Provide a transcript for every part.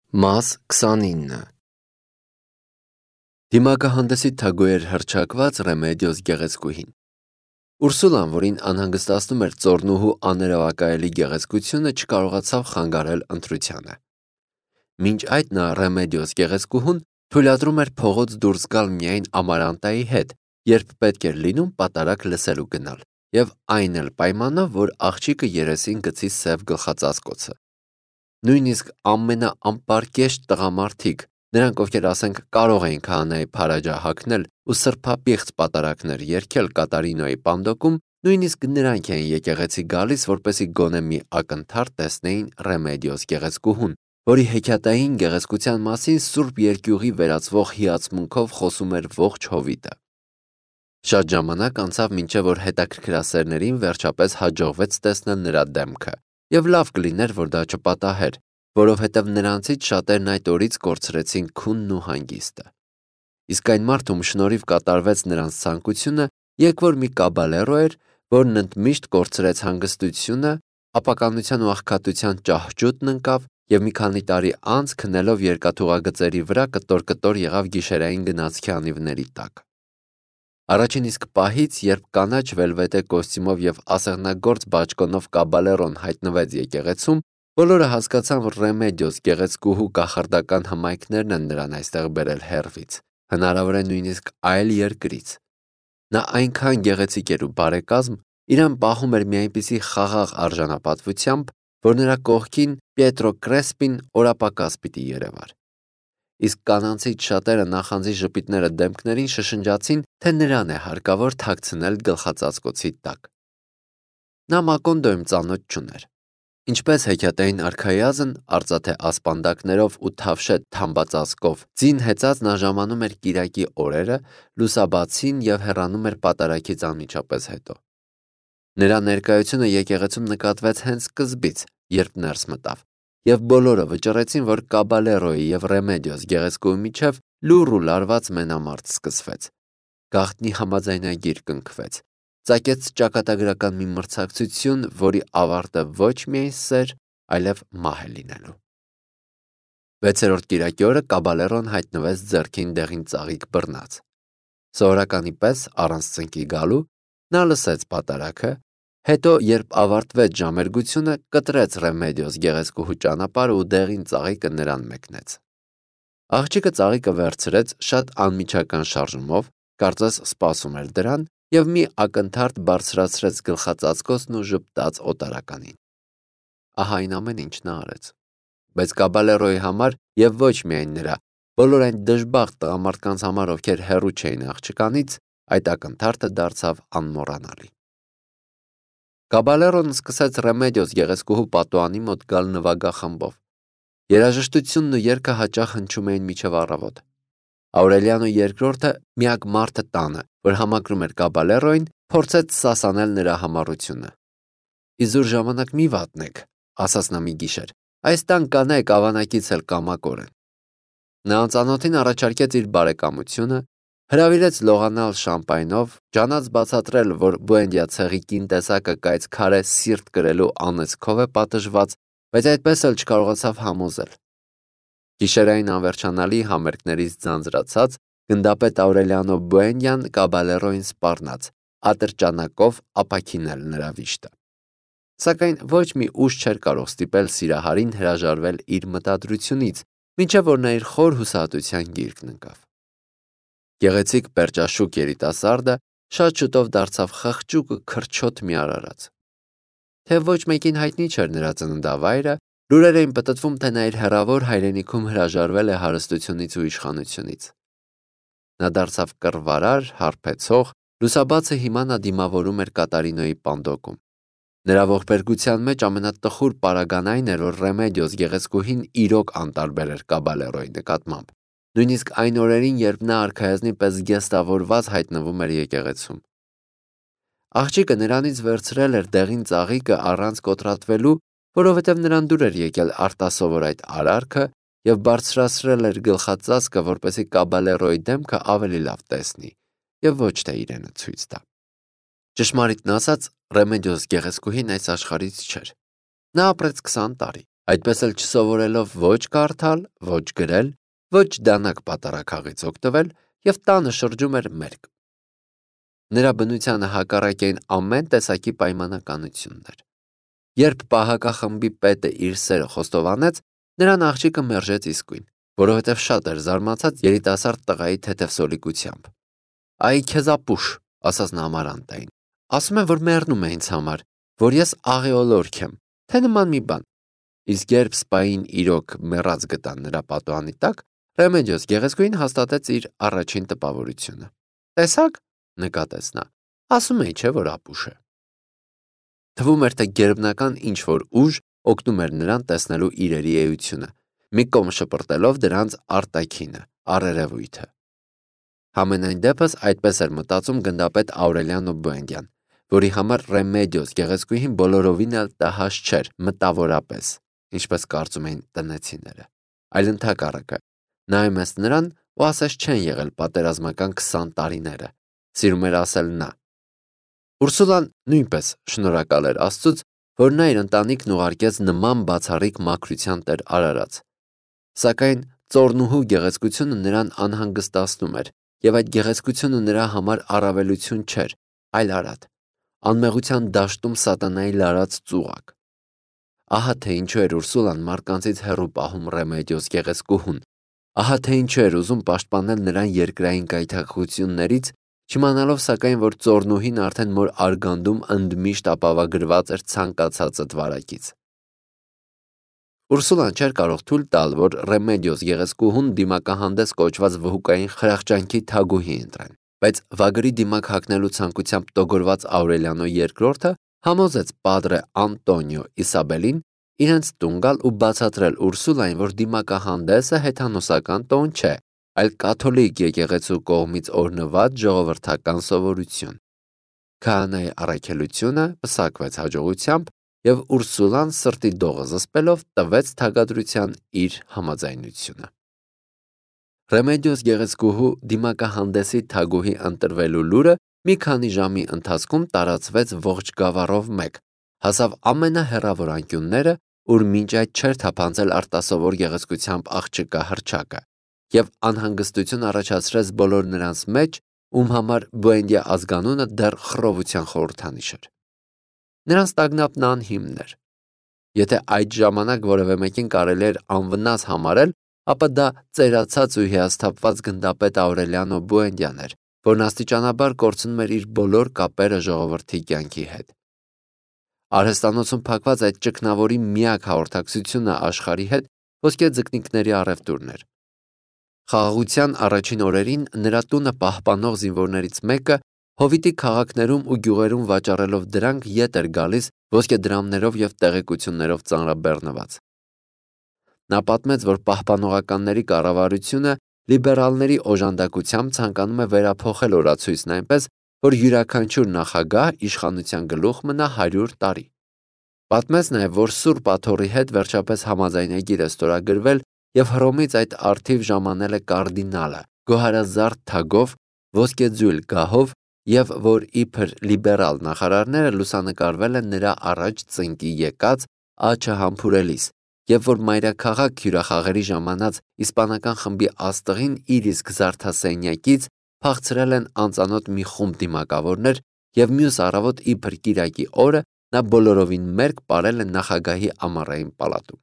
Մաս 29 Դիմակահանդեսի թագու էր հռչակված Ռեմեդիոս գեղեցկուհին։ Ուրսուլան, որին անհանգստացնում էր ծոռնուհու աներևակայելի գեղեցկությունը, չկարողացավ խանգարել ընտրությանը։ Մինչ այդ նա Ռեմեդիոս գեղեցկուհուն թույլատրում էր փողոց դուրս գալ միայն Ամարանտայի հետ, երբ պետք էր լինում պատարակ լսելու գնալ, եւ այն էլ պայմանով, որ աղջիկը երեսին գցի սև գլխածածկոցը։ Նույնիսկ ամենաանպարկեշտ տղամարդիկ, նրանք, ովքեր ասենք կարող էին քահանայի փարաջա հագնել ու սրբապիղծ պատարակներ երգել Կատարինոյի պանդոկում, նույնիսկ նրանք էին եկեղեցի գալիս, որպեսզի գոնե մի ակնթարթ տեսնեին Ռեմեդիոս գեղեցկուհուն, որի հեքիաթային գեղեցկության մասին Սուրբ Երկյուղի վերածվող հիացմունքով խոսում էր ողջ հովիտը։ Շատ ժամանակ անցավ, մինչև որ հետաքրքրասերներին վերջապես հաջողվեց տեսնել նրա դեմքը, եւ լավ կլիներ, որ դա չպատահեր, որովհետև նրանցից շատերն այդ օրից կորցրեցին քունն ու հանգիստը։ Իսկ այն մարդում շնորհիվ կատարվեց նրանց ցանկությունը, եկվոր մի կաբալերո էր, որն ընդմիշտ կորցրեց հանգստությունը, ապականության ու աղքատության ճահճուտն ընկավ եւ մի քանի տարի անց քնելով երկաթուղագծերի վրա կտոր-կտոր եղավ գիշերային գնացքի անիվների տակ։ Առաջին իսկ պահից, երբ կանաչ վելվետե կոստյումով եւ ասեղնագործ բաճկոնով կաբալերոն հայտնվեց եկեղեցում, բոլորը հասկացան, որ Ռեմեդիոս գեղեցկուհու կախարդական հմայքներն են նրան այստեղ բերել հեռվից, հնարավոր է նույնիսկ այլ երկրից։ Նա այնքան գեղեցիկ էր ու բարեկազմ, իրան պահում էր մի այնպիսի խաղաղ արժանապատվությամբ, որ նրա կողքին Պիետրո Կրեսպին օրապակաս պիտի երևար։ Իսկ կանանցից շատերը նախանձի ժպիտները դեմքներին շշնջացին, թե նրան է հարկավոր թաքցնել գլխածածկոցի տակ։ Նա Մակոնդոյում ծանոթ չուներ։ Ինչպես հեքիաթային արքայազն արծաթե ասպանդակներով ու թավշետ թամբածածկով ձին հեծած նա ժամանում էր կիրակի օրերը, լուսաբացին եւ հեռանում էր պատարակից անմիջապես հետո։ Նրա ներկայությունը եկեղեցում նկատվեց հենց սկզբից, երբ ներս մտավ, եւ բոլորը վճռեցին, որ Կաբալերոյի եւ Ռեմեդիոս գեղեցկուհու միջև լուռ ու լարված մենամարտ սկսվեց։ Գաղտնի համաձայնագիր կնքվեց։ Ծագեց ճակատագրական մի մրցակցություն, որի ավարտը ոչ միայն սեր, այլև մահ է լինելու։ 6-րդ կիրակի օրը Կաբալերոն հայտնվեց ձեռքին դեղին ծաղիկ բռնած։ Սովորականի պես առանց ծնկի գալու նա լսեց պատարակը, հետո, երբ ավարտվեց ժամերգությունը, կտրեց Ռեմեդիոս գեղեցկուհու ճանապարհը ու դեղին ծաղիկը նրան մեկնեց։ Աղջիկը ծաղիկը վերցրեց շատ անմիջական շարժումով, կարծես սպասում էր դրան, եւ մի ակնթարթ բարձրացրեց գլխածածկոցն ու ժպտաց օտարականին։ Ահա այն ամեն ինչ նա արեց։ Բայց Կաբալերոյի համար եւ ոչ միայն նրա, բոլոր այն դժբախտ տղամարդկանց համար, ովքեր հեռու չէին աղջկանից, այդ ակնթարթը դարձավ անմոռանալի։ Կաբալերոն սկսեց Ռեմեդիոս գեղեցկուհու պատուհանի մոտ գալ նվագախմբով։ Երաժշտությունն ու երգը հաճախ հնչում էին մինչև առավոտ։ Աուրելիանո II, միակ մարդը տանը, որ համակրում էր Կաբալերոյին, փորձեց սասանել նրա համառությունը։ «Իզուր ժամանակ մի վատնեք», ասաց նա մի գիշեր, «այս տան կանայք ավանակից էլ կամակոր են»։ Նա անծանոթին առաջարկեց իր բարեկամությունը, հրավիրեց լողանալ շամպայնով, ջանաց բացատրել, որ Բուենդիա ցեղի կինտեսակը կայծ քարե սիրտ կրելու անեծքով է պատժված, բայց այդպես էլ չկարողացավ համոզել։ Գիշերային անվերջանալի համերգներից ձանձրացած գնդապետ Աուրելիանո Բուենդիան Կաբալերոյին սպառնաց, ատրճանակով ապաքինել նրա վիշտը։ Սակայն ոչ մի ուժ չէր կարող ստիպել սիրահարին հրաժարվել իր մտադրությունից, մինչև որ նա իր խոր հուսահատության գիրկն ընկավ։ Գեղեցիկ պերճաշուք երիտասարդը շատ շուտով դարձավ խղճուկ ու քրչոտ մի արարած։ Թե ոչ մեկին հայտնի չէր նրա ծննդավայրը, լուրեր էին պտտվում, թե նա իր հեռավոր հայրենիքում հրաժարվել է հարստությունից ու իշխանությունից։ Նա դարձավ կռվարար, հարբեցող, լուսաբացը հիմա նա դիմավորում էր Կատարինոյի պանդոկում։ Նրա ողբերգության մեջ ամենատխուր պարագան այն էր, որ Ռեմեդիոս գեղեցկուհին իրոք անտարբեր էր Կաբալերոյի նկատմամբ, նույնիսկ այն օրերին, երբ նա արքայազնի պես զգեստավորված հայտնվում էր եկեղեցում։ Աղջիկը նրանից վերցրել էր դեղին ծաղիկը առանց կոտրատվելու, որովհետև նրան դուր էր եկել արտասովոր այդ արարքը եւ բարձրացրել էր գլխածածկը, որպեսզի Կաբալերոյի դեմքը ավելի լավ տեսնի եւ ոչ թե իրենը ցույց տա։ Ճշմարիտն ասած, Ռեմեդիոս գեղեցկուհին այս աշխարհից չէր։ Նա ապրեց 20 տարի, Այդպես էլ չսովորելով ոչ կարդալ, ոչ գրել, ոչ դանակ պատարագաղից օգտվել եւ տանը շրջում էր մերկ։ Նրա բնությանը հակառակ էին ամեն տեսակի պայմանականություններ։ Երբ պահակախմբի պետը իր սերը խոստովանեց, նրան աղջիկը մերժեց իսկույն, որովհետև շատ էր զարմացած երիտասարդ տղայի թեթևսոլիկությամբ։ «Այ քեզ ապուշ», ասաց նա Ամարանտային։ «Ասում են, որ մեռնում է ինձ համար, որ ես աղեոլորք եմ, թե նման մի բան»։ Իսկ երբ սպային իրոք մեռած գտան նրա պատուհանի տակ, Ռեմեդիոս գեղեցկուհին հաստատեց իր առաջին տպավորությունը։ «Տեսաք», նկատեց նա, ասում էի չէ, որ ապուշ է։ Թվում էր, թե գերբնական ինչ-որ ուժ օգնում էր նրան տեսնելու իրերի էությունը, մի կողմ շպրտելով դրանց արտաքինը, առերևույթը։ Համենայն դեպս այդպես էր մտածում գնդապետ Աուրելիանո Բուենդյան, որի համար Ռեմեդիոս գեղեցկուհին բոլորովին էլ տհաճ չէր մտավորապես, ինչպես կարծում էին տնեցիները, այլ ընդհակառակը, նայում ես նրան ու ասես չեն եղել պատերազմական 20 տարիները, սիրում էր ասել նա։ Ուրսուլան նույնպես շնորհակալ էր Աստծուց, որ նա իր ընտանիքն ուղարկեց նման բացառիկ մաքրության տեր արարած։ Սակայն ծոռնուհու գեղեցկությունը նրան անհանգստացնում էր, եւ այդ գեղեցկությունը նրա համար առավելություն չէր, այլ արատ, անմեղության դաշտում սատանայի լարած ծուղակ։ Ահա թե ինչու էր Ուրսուլան մարկանցից հեռու պահում Ռեմեդիոս գեղեցկուհուն, ահա թե ինչու էր ուզում պաշտպանել նրան երկրային գայթակղություններից, չիմանալով սակայն, որ ծոռնուհին արդեն մոր արգանդում ընդմիշտ ապավագրված էր ցանկացածը դվարակից։ Ուրսուլան չէր կարող թույլ տալ, որ Ռեմեդիոս գեղեցկուհուն դիմակահանդես կոչված վհուկային խրախճանքի թագուհի ընտրեն, բայց վագրի դիմակ հագնելու ցանկությամբ տոգորված Աուրելիանո II համոզեց Պատրե Անտոնիո Իսաբելին իրենց տուն գալ ու բացատրել Ուրսուլային, որ դիմակահանդեսը հեթանոսական տոն չէ, այլ կաթոլիկ եկեղեցու կողմից օրհնված ժողովրդական սովորություն։ Քահանայի առաքելությունը պսակվեց հաջողությամբ, եւ Ուրսուլան սրտի դողը զսպելով տվեց թագադրության իր համաձայնությունը։ Ռեմեդիոս գեղեցկուհու դիմակահանդեսի թագուհի ընտրվելու լուրը մի քանի ժամի ընթացքում տարածվեց ողջ գավառով մեկ, հասավ ամենահեռավոր անկյունները, ուր մինչ այդ չէր թափանցել արտասովոր գեղեցկությամբ աղջկա հռչակը, եւ անհանգստություն առաջացրեց բոլոր նրանց մեջ, ում համար Բուենդիա ազգանունը դեռ խռովության խորհրդանիշ էր։ Նրանց տագնապն անհիմն էր։ Եթե այդ ժամանակ որևէ մեկին կարելի էր անվնաս համարել, ապա դա ծերացած ու հիասթափված գնդապետ Աուրելիանո Բուենդյան էր, որն աստիճանաբար կորցնում էր իր բոլոր կապերը ժողովրդի կյանքի հետ։ Արհեստանոցում փակված այդ ճգնավորի միակ հաղորդակցությունը աշխարհի հետ ոսկե ձկնիկների առևտուրն էր։ Խաղաղության առաջին օրերին նրա տունը պահպանող զինվորներից մեկը Հովիտի քաղաքներում ու գյուղերում վաճառելով դրանք ետ էր գալիս ոսկեդրամներով եւ տեղեկություններով ծանրաբեռնված։ Նա պատմեց, որ պահպանողականների կառավարությունը լիբերալների օժանդակությամբ ցանկանում է վերափոխել օրացույցն այնպես, որ յուրաքանչյուր նախագահ իշխանության գլուխ մնա 100 տարի։ Պատմեց նաև, որ Սուրբ Աթոռի հետ վերջապես համաձայնագիր է ստորագրվել եւ Հռոմից այդ արթիվ ժամանել է կարդինալը գոհարազարդ թագով, ոսկեձույլ գահով եւ որ իբր լիբերալ նախարարները լուսանկարվել են նրա առաջ ծնկի եկած աչը համբուրելիս եւ որ մայրաքաղաք հյուրախաղերի ժամանած իսպանական խմբի աստղին իր իսկ զարդասենյակից փախցրել են անծանոթ մի խումբ դիմակավորներ եւ մյուս առավոտ իբր կիրակի օրը նա բոլորովին մերկ ապարել է նախագահի ամառային պալատում։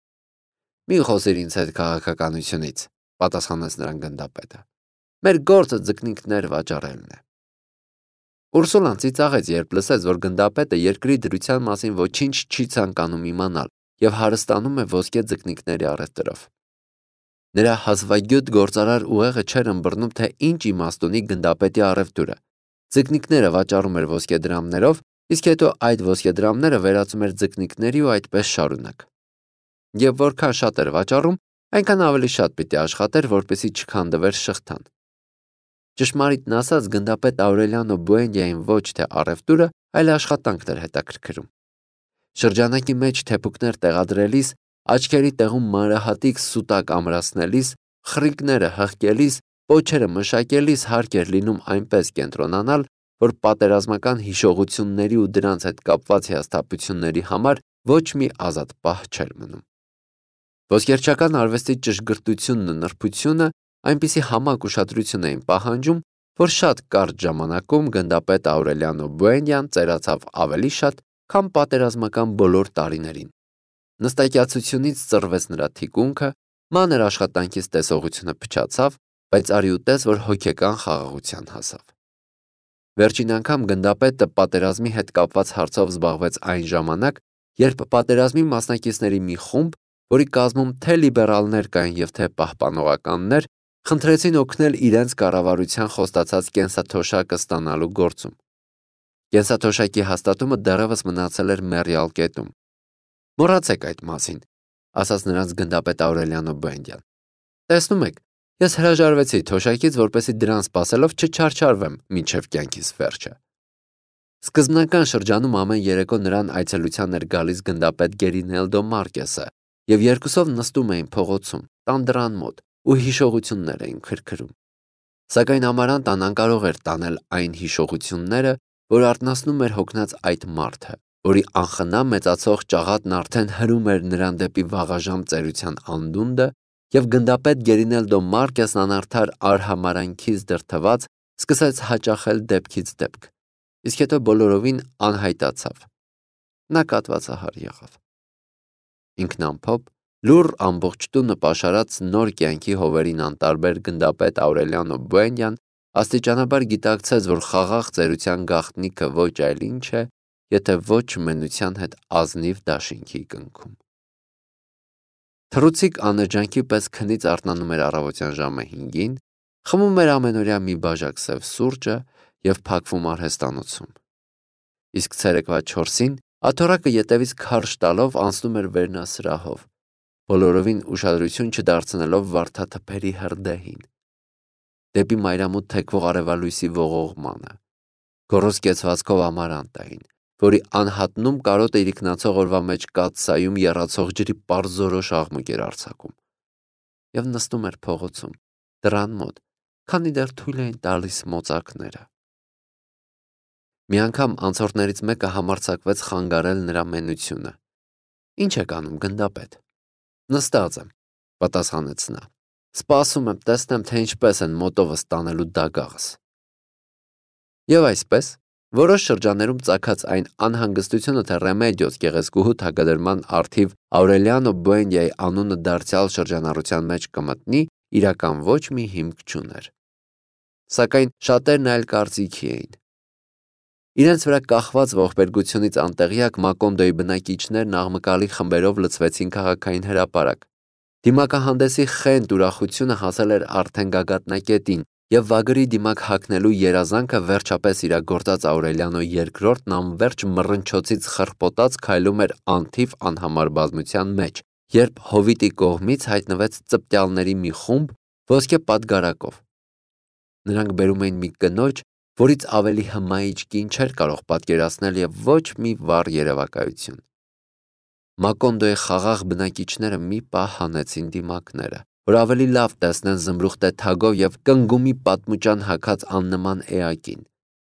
Մի խոսիր ինձ հետ քաղաքականությունից, պատասխանեց նրան գնդապետը։ Մեր գործը ձկնիկներ վաճառելն է։ Ուրսուլան ծիծաղեց, երբ լսեց, որ գնդապետը երկրի դրության մասին ոչինչ չի ցանկանում իմանալ եւ հարստանում է ոսկե ձկնիկների առևտրով։ Նրա հազվագյուտ գործարար ուղեղը չէր ըմբռնում, թե ինչ իմաստ ունի գնդապետի առևտուրը։ Ձկնիկները վաճառում էր ոսկեդրամներով, իսկ հետո այդ ոսկեդրամները վերածում էր ձկնիկների ու այդպես շարունակ։ Եվ որքան շատ էր վաճառում, այնքան ավելի շատ պիտի աշխատեր, որպեսզի չքանդվեր շղթան։ Ճշմարիտն ասած, գնդապետ Աուրելիանո Բուենդիային ոչ թե առևտուրը, այլ աշխատանքն էր հետաքրքրում։ Շրջանակի մեջ թեփուկներ տեղադրելիս, աչքերի տեղում մանրահատիկ սուտակ ամրացնելիս, խռիկները հղկելիս, պոչերը մշակելիս հարկ էր լինում այնպես կենտրոնանալ, որ պատերազմական հիշողությունների ու դրանց հետ կապված հիասթափությունների համար ոչ մի ազատ պահ չէր մնում։ Ոսկերչական արվեստի ճշգրտությունն ու նրբությունը այնպիսի համակ ուշադրություն էին պահանջում, որ շատ կարճ ժամանակում գնդապետ Աուրելիանո Բուենդյան ծերացավ ավելի շատ, քան պատերազմական բոլոր տարիներին։ Նստակյացությունից ծռվեց նրա թիկունքը, մանր աշխատանքից տեսողությունը փչացավ, բայց արի ու տես, որ հոգեկան խաղաղության հասավ։ Վերջին անգամ գնդապետը պատերազմի հետ կապված հարցով զբաղվեց այն ժամանակ, երբ պատերազմի մասնակիցների մի խումբ, որի կազմում թե լիբերալներ կային և թե պահպանողականներ, խնդրեցին օգնել իրենց կառավարության խոստացած կենսաթոշակը ստանալու գործում։ Կենսաթոշակի հաստատումը դեռևս մնացել էր մեռյալ կետում։ Մոռացեք այդ մասին, ասաց նրանց գնդապետ Աուրելիանո Բուենդյան։ Տեսնում եք, ես հրաժարվեցի թոշակից, որպեսզի դրան սպասելով չչարչարվեմ մինչև կյանքիս վերջը։ Սկզբնական շրջանում ամեն երեկո նրան այցելության էր գալիս գնդապետ Գերինելդո Մարկեսը, և երկուսով նստում էին փողոցում, տան դռան մոտ ու հիշողություններ էին քրքրում։ Սակայն Ամարանտան անկարող էր տանել այն հիշողությունները, որ արթնացնում էր հոգնած այդ մարդը, որի անխնա մեծացող ճաղատն արդեն հրում էր նրան դեպի վաղաժամ ծերության անդունդը, և գնդապետ Գերինելդո Մարկեսն անարդար արհամարանքից դրդված սկսեց հաճախել դեպքից դեպք, իսկ հետո բոլորովին անհայտացավ։ Նա կատվածահար եղավ։ Ինքնամփոփ, լուռ ամբողջ տունը պաշարած նոր կյանքի հովերին անտարբեր գնդապետ Աուրելիանո Բուենդյան աստիճանաբար գիտակցեց, որ խաղաղ ծերության գաղտնիքը ոչ այլ ինչ է, եթե ոչ մենության հետ ազնիվ դաշինքի կնքում։ Թռուցիկ աներջանքի պես քնից արթնանում էր առավոտյան ժամը 5-ին, խմում էր ամենօրյա մի բաժակ սև սուրճը և փակվում արհեստանոցում։ Իսկ ցերեկվա 4-ին աթոռակը ետևից քարշ տալով անցնում էր վերնասրահով, բոլորովին ուշադրություն չդարձնելով վարդաթփերի հրդեհին, դեպի մայրամուտ թեքվող արևալույսի ողողմանը, գոռոզ կեցվածքով Ամարանտային, որի անհատնում կարոտը իրիկնացող օրվա մեջ կաթսայում եռացող ջրի պարզորոշ աղմուկ էր արձակում, և նստում էր փողոցում, դռան մոտ, քանի դեռ թույլ էին տալիս մոծակները։ Մի անգամ անցորդներից մեկը համարձակվեց խանգարել նրա մենությունը։ «Ինչ եք անում, գնդապետ»։ «Նստած եմ», պատասխանեց նա։ «Սպասում եմ տեսնեմ, թե ինչպես են մոտովս տանելու դագաղս»։ Եվ այսպես, որոշ շրջաններում ծագած այն անհանգստությունը, թե Ռեմեդիոս գեղեցկուհու թագադրման առթիվ Աուրելիանո Բուենդյայի անունը դարձյալ շրջանառության մեջ կմտնի, իրական ոչ մի հիմք չուներ։ Սակայն շատերն այլ կարծիքի էին։ Իրենց վրա կախված ողբերգությունից անտեղյակ Մակոնդոյի բնակիչներն աղմկալի խմբերով լցվեցին քաղաքային հրապարակ։ Դիմակահանդեսի խենթ ուրախությունը հասել էր արդեն գագաթնակետին, և վագրի դիմակ հագնելու երազանքը վերջապես իրագործած Աուրելիանո II-ն անվերջ մռնչոցից խրպոտած քայլում էր անթիվ անհամար բազմության մեջ, երբ հովիտի կողմից հայտնվեց ծպտյալների մի խումբ ոսկե պատգարակով։ Նրանք բերում էին մի կնոջ, որից ավելի հմայիչ կին չէր կարող պատկերացնել և ոչ մի վառ երևակայություն։ Մակոնդոյի խաղաղ բնակիչները մի պահ հանեցին դիմակները, որ ավելի լավ տեսնեն զմրուխտե թագով և կնգումի պատմուճան հագած աննման էակին։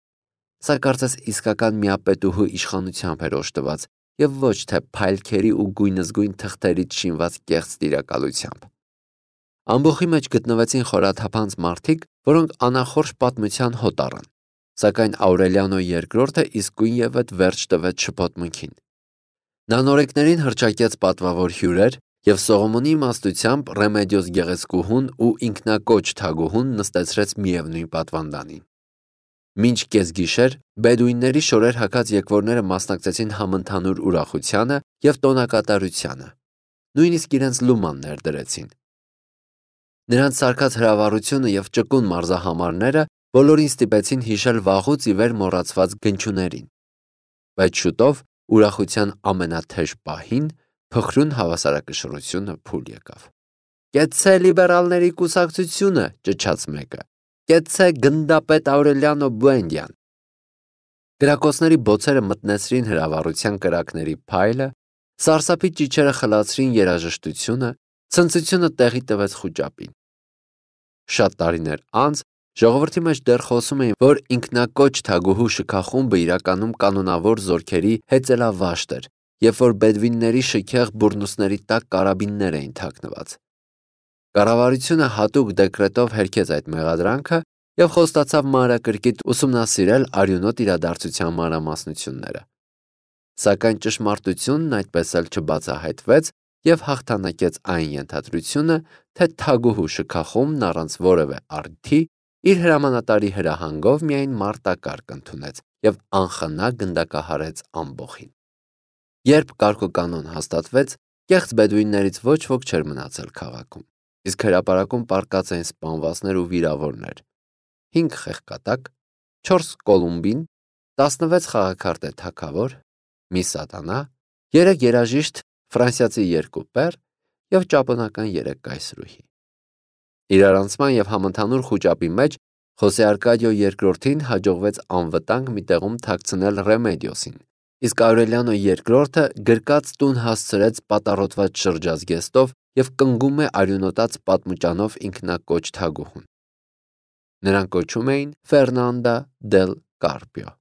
Սա կարծես իսկական միապետուհու իշխանությամբ էր օժտված և ոչ թե փայլքերի ու գույնզգույն թղթերից շինված կեղծ տիրակալությամբ։ Ամբոխի մեջ գտնվեցին խորաթափանց մարդիկ, որոնք անախորժ պատմության հոտ առան, սակայն Աուրելիանո II-ը իսկույնևեթ վերջ տվեց շփոթմունքին։ Նա նորեկներին հռչակեց պատվավոր հյուրեր, և Սողոմոնի իմաստությամբ Ռեմեդիոս գեղեցկուհուն ու ինքնակոչ թագուհուն նստեցրեց միևնույն պատվանդանին։ Մինչ կեսգիշեր բեդուինների շորեր հագած եկվորները մասնակցեցին համընդհանուր ուրախությանը և տոնակատարությանը, նույնիսկ իրենց լուման ներդրեցին։ Նրանց սարքած հրավառությունը և ճկուն մարզահամարները բոլորին ստիպեցին հիշել վաղուց ի վեր մոռացված գնչուներին։ Բայց շուտով ուրախության ամենաթեժ պահին փխրուն հավասարակշռությունը փուլ եկավ։ «Կեցցե լիբերալների կուսակցությունը», ճչաց մեկը։ «Կեցցե գնդապետ Աուրելիանո Բուենդյան»։ Կրակոցների բոցերը մտնեցրին հրավառության կրակների փայլը, սարսափի ճիչերը խլացրին երաժշտությունը, ցնծությունը տեղի տվեց խուճապին։ Շատ տարիներ անց ժողովրդի մեջ դեռ խոսում էին, որ ինքնակոչ թագուհու շքախումբը իրականում կանոնավոր զորքերի հեծելավաշտ էր, երբ որ բեդվինների շքեղ բուրնուսների տակ կարաբիններ էին թաքնված։ Կառավարությունը հատուկ դեկրետով հերքեց այդ մեղադրանքը և խոստացավ մանրակրկիտ ուսումնասիրել արյունոտ իրադարձության մանրամասնությունները։ Սակայն ճշմարտությունն այդպես էլ չբացահայտվեց և հաղթանակեց այն ենթադրությունը, թե թագուհու շքախումբն առանց որևէ առիթի իր հրամանատարի հրահանգով միայն մարտակարգ ընդունեց և անխնա գնդակահարեց ամբոխին։ Երբ կարգուկանոն հաստատվեց, կեղծ բեդուիններից ոչ ոք չէր մնացել քաղաքում, իսկ հրապարակում պառկած էին սպանվածներ ու վիրավորներ, 5 խեղկատակ, 4 կոլումբին, 16 խաղաքարտե թագավոր, մի սատանա, 3 երաժիշտ, ֆրանսիացի 2 պեր և ճապոնական 3 կայսրուհի։ Իրարանցման և համընդհանուր խուճապի մեջ Խոսե Արկադիո II-ին հաջողվեց անվտանգ մի տեղում թաքցնել Ռեմեդիոսին, իսկ Աուրելիանո II-ը գրկած տուն հասցրեց պատառոտված շրջազգեստով և կնգում է արյունոտած պատմուճանով ինքնակոչ թագուհուն։ Նրան կոչում էին Ֆերնանդա դել Կարպիո։